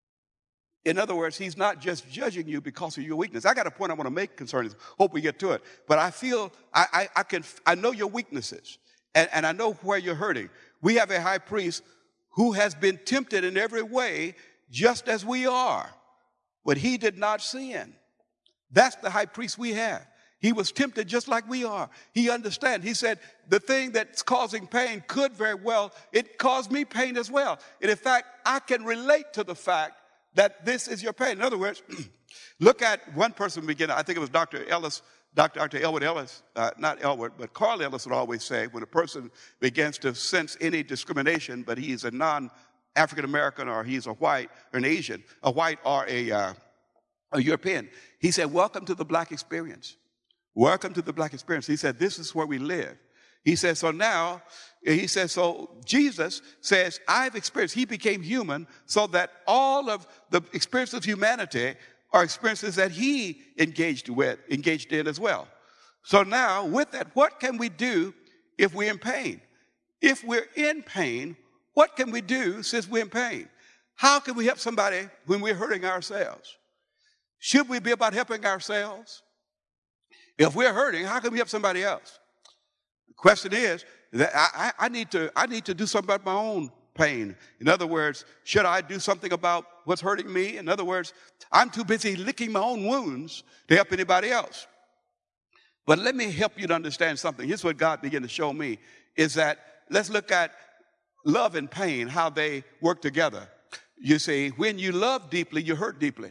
In other words, he's not just judging you because of your weakness. I got a point I want to make concerning this. Hope we get to it. But I feel, I, I, I can, I know your weaknesses, and, and I know where you're hurting. We have a high priest who has been tempted in every way, just as we are, but he did not sin. That's the high priest we have. He was tempted just like we are. He understands. He said, the thing that's causing pain could very well, it caused me pain as well. And in fact, I can relate to the fact that this is your pain. In other words, look at one person begin. I think it was Doctor Ellis, Doctor Doctor Elwood Ellis, uh, not Elwood, but Carl Ellis would always say, when a person begins to sense any discrimination, but he's a non-African American or he's a white or an Asian, a white or a, uh, a European, he said, welcome to the black experience. Welcome to the black experience. He said, this is where we live. He said, so now, he says, so Jesus says, I've experienced, he became human so that all of the experiences of humanity are experiences that he engaged with, engaged in as well. So now, with that, what can we do if we're in pain? If we're in pain, what can we do since we're in pain? How can we help somebody when we're hurting ourselves? Should we be about helping ourselves? If we're hurting, how can we help somebody else? The question is that I, I, I need to I need to do something about my own pain. In other words, should I do something about what's hurting me? In other words, I'm too busy licking my own wounds to help anybody else. But let me help you to understand something. Here's what God began to show me, is that let's look at love and pain, how they work together. You see, when you love deeply, you hurt deeply.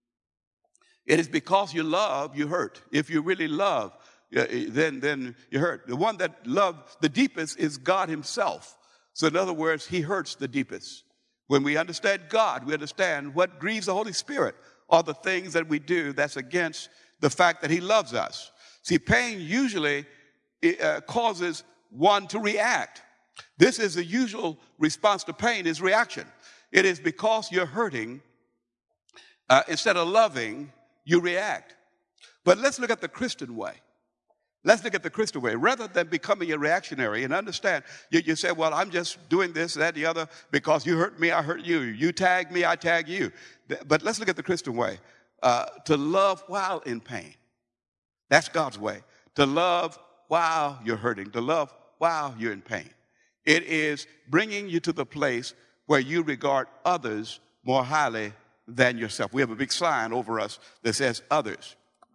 It is because you love, you hurt. If you really love, then, then you hurt. The one that loves the deepest is God himself. So in other words, he hurts the deepest. When we understand God, we understand what grieves the Holy Spirit are the things that we do that's against the fact that he loves us. See, pain usually uh, causes one to react. This is the usual response to pain, is reaction. It is because you're hurting, uh, instead of loving, you react. But let's look at the Christian way. Let's look at the Christian way. Rather than becoming a reactionary and understand, you, you say, well, I'm just doing this, that, the other, because you hurt me, I hurt you. You tag me, I tag you. But let's look at the Christian way. Uh, to love while in pain. That's God's way. To love while you're hurting. To love while you're in pain. It is bringing you to the place where you regard others more highly than yourself. We have a big sign over us that says others.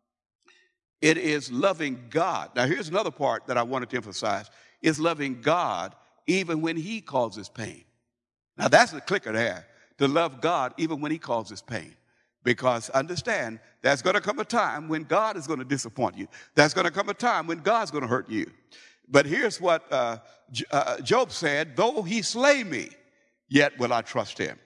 It is loving God. Now, here's another part that I wanted to emphasize. It's loving God even when he causes pain. Now, that's the clicker there. To love God even when he causes pain. Because understand, there's going to come a time when God is going to disappoint you. There's going to come a time when God's going to hurt you. But here's what uh, uh, Job said, though he slay me, yet will I trust him.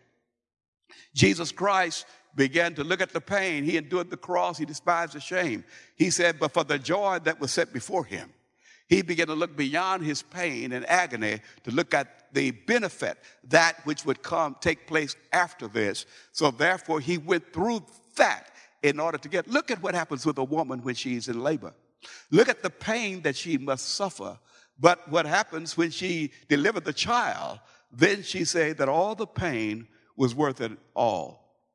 Jesus Christ began to look at the pain. He endured the cross. He despised the shame. He said, but for the joy that was set before him, he began to look beyond his pain and agony to look at the benefit, that which would come, take place after this. So therefore, he went through that in order to get, look at what happens with a woman when she's in labor. Look at the pain that she must suffer. But what happens when she delivered the child, then she said that all the pain was worth it all.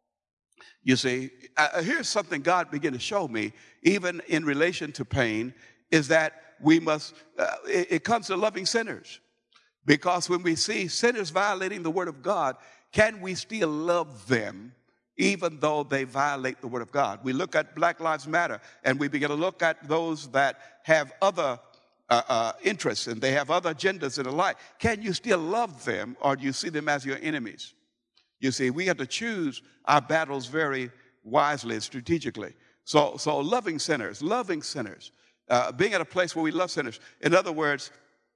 You see, uh, here's something God began to show me, even in relation to pain, is that we must, uh, it, it comes to loving sinners. Because when we see sinners violating the word of God, can we still love them even though they violate the word of God? We look at Black Lives Matter, and we begin to look at those that have other uh, uh, interests, and they have other agendas and the like. Can you still love them, or do you see them as your enemies? You see, we have to choose our battles very wisely and strategically. So, so loving sinners, loving sinners, uh, being at a place where we love sinners. In other words,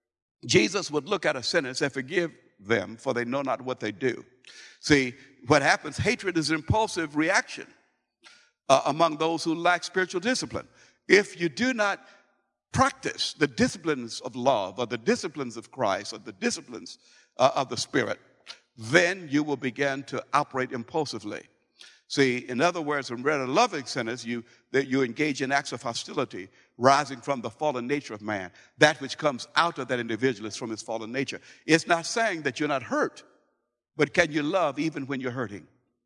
Jesus would look at a sinner and say, forgive them, for they know not what they do. See, what happens, hatred is an impulsive reaction uh, among those who lack spiritual discipline. If you do not practice the disciplines of love, or the disciplines of Christ, or the disciplines uh, of the Spirit, then you will begin to operate impulsively. See, in other words, when we're loving sinners, you, that you engage in acts of hostility rising from the fallen nature of man. That which comes out of that individual is from his fallen nature. It's not saying that you're not hurt, but can you love even when you're hurting?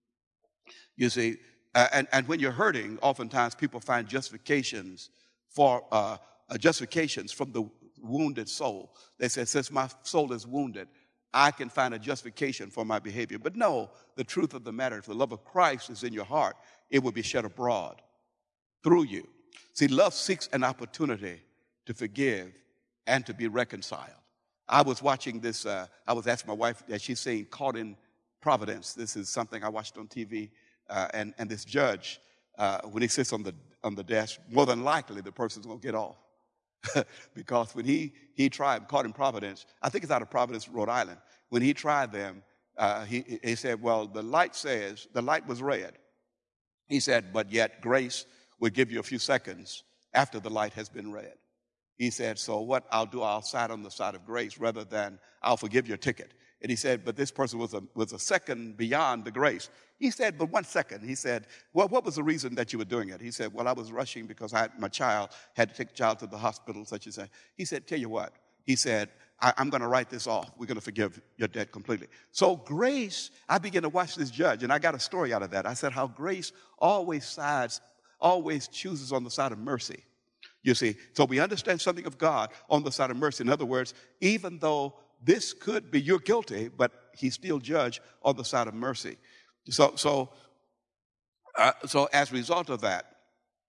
You see, uh, and, and when you're hurting, oftentimes people find justifications for uh, uh, justifications from the wounded soul. They say, since my soul is wounded, I can find a justification for my behavior. But no, the truth of the matter, if the love of Christ is in your heart, it will be shed abroad through you. See, love seeks an opportunity to forgive and to be reconciled. I was watching this, uh, I was asking my wife, that she's saying Caught in Providence. This is something I watched on T V. Uh, and, and this judge, uh, when he sits on the, on the desk, more than likely the person's going to get off. Because when he, he tried, Caught in Providence, I think it's out of Providence, Rhode Island. When he tried them, uh, he, he said, well, the light says, the light was red. He said, but yet grace will give you a few seconds after the light has been red. He said, so what I'll do, I'll side on the side of grace rather than I'll forgive your ticket. And he said, but this person was a, was a second beyond the grace. He said, but one second. He said, well, what was the reason that you were doing it? He said, well, I was rushing because I had, my child had to take the child to the hospital, such as that. He said, tell you what. He said, I, I'm going to write this off. We're going to forgive your debt completely. So grace, I began to watch this judge, and I got a story out of that. I said how grace always sides, always chooses on the side of mercy. You see, so we understand something of God on the side of mercy. In other words, even though this could be, you're guilty, but he still judged on the side of mercy. So, so, uh, so as a result of that,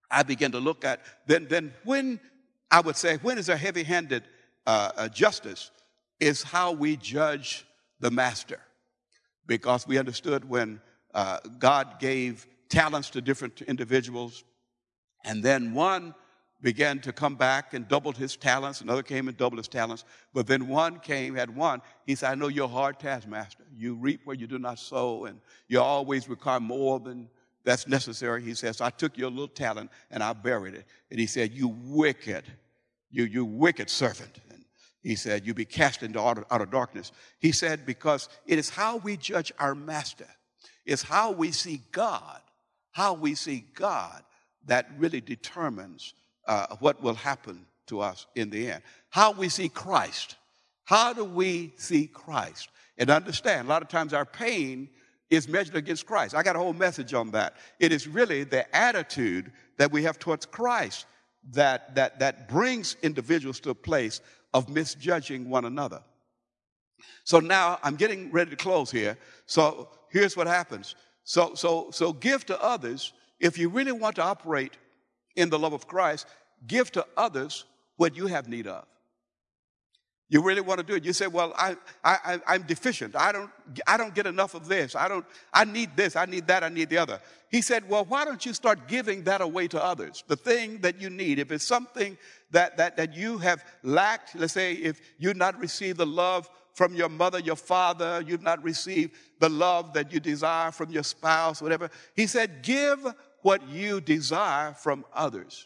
I began to look at, then, then when, I would say, when is a heavy-handed uh, uh, justice is how we judge the master. Because we understood when uh, God gave talents to different individuals, and then one began to come back and doubled his talents, another came and doubled his talents, but then one came, had one, he said, I know you're a hard taskmaster. You reap where you do not sow, and you always require more than that's necessary. He says, so I took your little talent and I buried it. And he said, you wicked, you, you wicked servant. And he said, you be cast into outer, outer darkness. He said, because it is how we judge our master. It's how we see God, how we see God that really determines uh, what will happen to us in the end. How we see Christ. How do we see Christ? And understand, a lot of times our pain is measured against Christ. I got a whole message on that. It is really the attitude that we have towards Christ that, that, that brings individuals to a place of misjudging one another. So now I'm getting ready to close here. So here's what happens. So, so, so give to others. If you really want to operate in the love of Christ, give to others what you have need of. You really want to do it. You say, well, I, I, I'm deficient. I don't, I don't get enough of this. I don't, I need this. I need that. I need the other. He said, well, why don't you start giving that away to others? The thing that you need. If it's something that, that, that you have lacked, let's say if you've not received the love from your mother, your father, you've not received the love that you desire from your spouse, whatever. He said, give what you desire from others.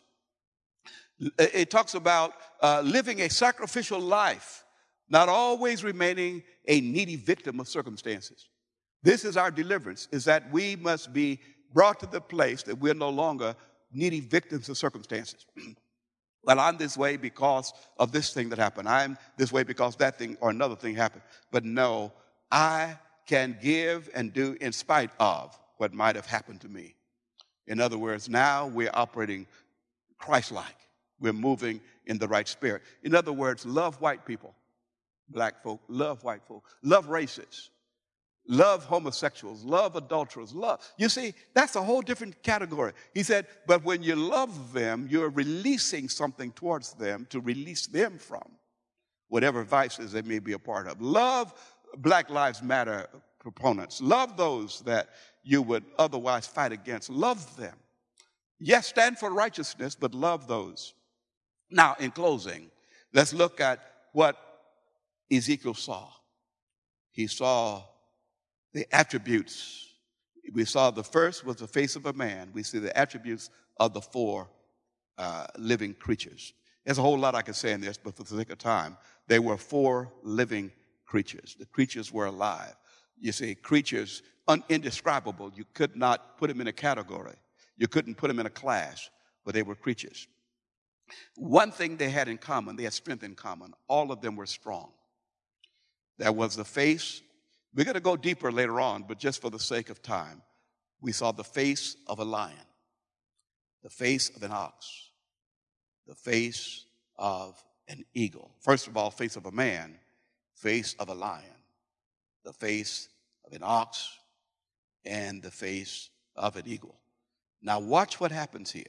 It talks about uh, living a sacrificial life, not always remaining a needy victim of circumstances. This is our deliverance, is that we must be brought to the place that we're no longer needy victims of circumstances. Well, I'm this way because of this thing that happened. I'm this way because that thing or another thing happened. But no, I can give and do in spite of what might have happened to me. In other words, now we're operating Christ-like. We're moving in the right spirit. In other words, love white people, black folk, love white folk, love racists, love homosexuals, love adulterers, love. You see, that's a whole different category. He said, but when you love them, you're releasing something towards them to release them from whatever vices they may be a part of. Love Black Lives Matter proponents. Love those that you would otherwise fight against. Love them. Yes, stand for righteousness, but love those. Now, in closing, let's look at what Ezekiel saw. He saw the attributes. We saw the first was the face of a man. We see the attributes of the four uh, living creatures. There's a whole lot I could say in this, but for the sake of time, there were four living creatures. The creatures were alive. You see, creatures un- indescribable. You could not put them in a category. You couldn't put them in a class, but they were creatures. One thing they had in common, they had strength in common. All of them were strong. There was the face. We're going to go deeper later on, but just for the sake of time, we saw the face of a lion, the face of an ox, the face of an eagle. First of all, face of a man, face of a lion, the face of an ox, and the face of an eagle. Now watch what happens here.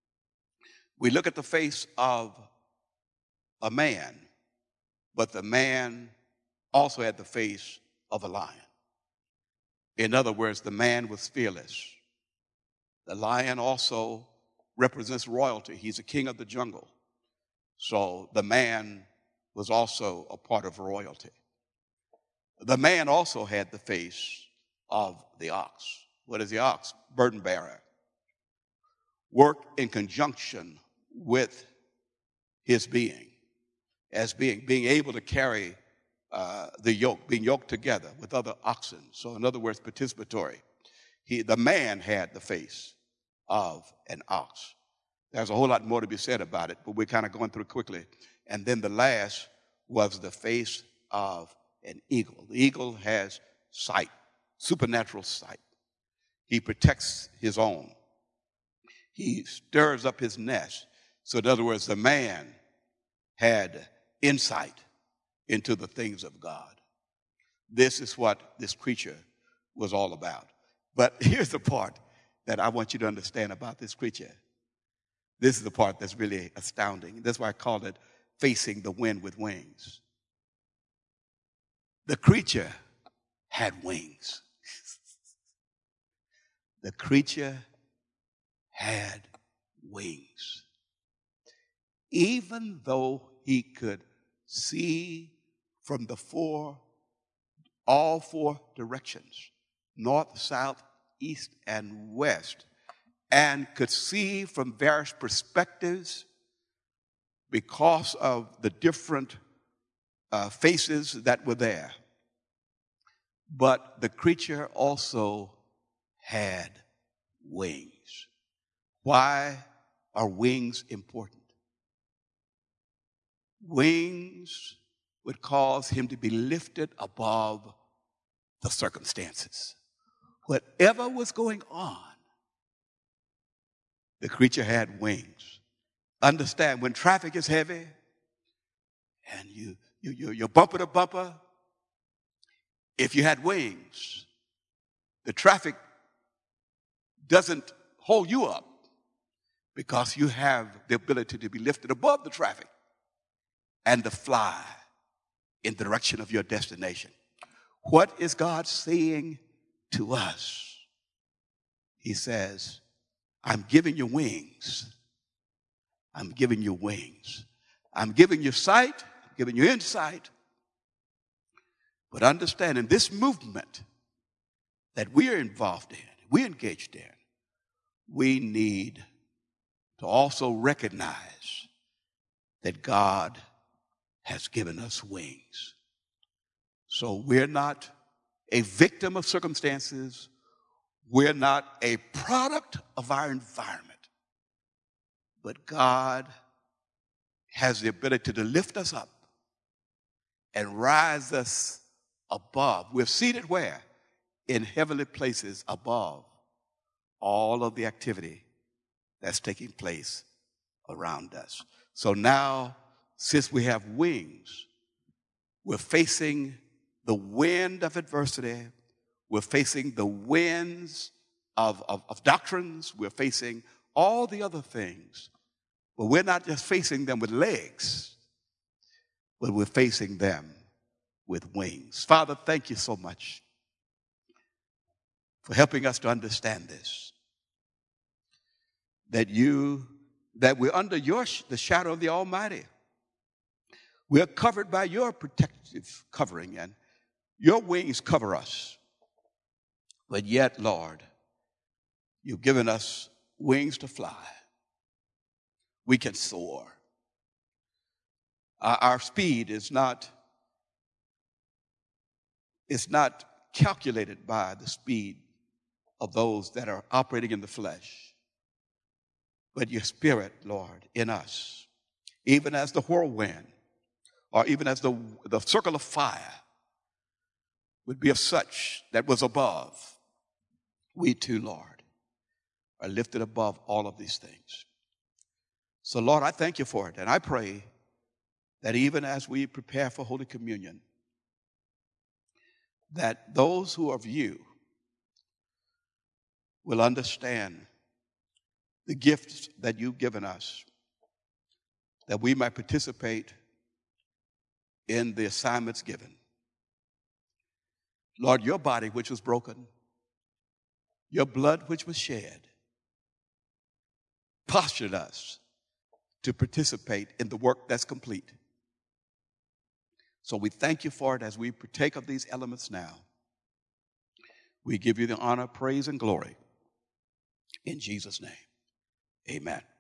We look at the face of a man, but the man also had the face of a lion. In other words, the man was fearless. The lion also represents royalty. He's a king of the jungle. So the man was also a part of royalty. The man also had the face of the ox. What is the ox? Burden bearer. Work in conjunction with his being, as being, being able to carry uh, the yoke, being yoked together with other oxen. So in other words, participatory. He, the man had the face of an ox. There's a whole lot more to be said about it, but we're kind of going through it quickly. And then the last was the face of an eagle. The eagle has sight, supernatural sight. He protects his own. He stirs up his nest. So in other words, the man had insight into the things of God. This is what this creature was all about. But here's the part that I want you to understand about this creature. This is the part that's really astounding. That's why I call it facing the wind with wings. The creature had wings. The creature had wings. Even though he could see from the four, all four directions, north, south, east, and west, and could see from various perspectives because of the different uh, faces that were there. But the creature also had wings. Why are wings important? Wings would cause him to be lifted above the circumstances. Whatever was going on, the creature had wings. Understand, when traffic is heavy and you, you, you, you're bumper to bumper, if you had wings, the traffic doesn't hold you up because you have the ability to be lifted above the traffic and to fly in the direction of your destination. What is God saying to us? He says, I'm giving you wings. I'm giving you wings. I'm giving you sight, I'm giving you insight. But understand, in this movement that we're involved in, we're engaged in, we need to also recognize that God has given us wings. So we're not a victim of circumstances. We're not a product of our environment. But God has the ability to lift us up and rise us above. We're seated where? In heavenly places above all of the activity that's taking place around us. So now, since we have wings, we're facing the wind of adversity. We're facing the winds of, of, of doctrines. We're facing all the other things. But we're not just facing them with legs, but we're facing them with wings. Father, thank you so much for helping us to understand this. That you, that we're under your, the shadow of the Almighty. We're covered by your protective covering, and your wings cover us. But yet, Lord, you've given us wings to fly. We can soar. Our, our speed is not, it's not calculated by the speed of those that are operating in the flesh. But your spirit, Lord, in us, even as the whirlwind, or even as the, the circle of fire would be of such that was above, we too, Lord, are lifted above all of these things. So, Lord, I thank you for it, and I pray that even as we prepare for Holy Communion, that those who are of you will understand the gifts that you've given us, that we might participate in the assignments given. Lord, your body which was broken, your blood which was shed, postured us to participate in the work that's complete. So we thank you for it as we partake of these elements now. We give you the honor, praise, and glory. In Jesus' name, amen.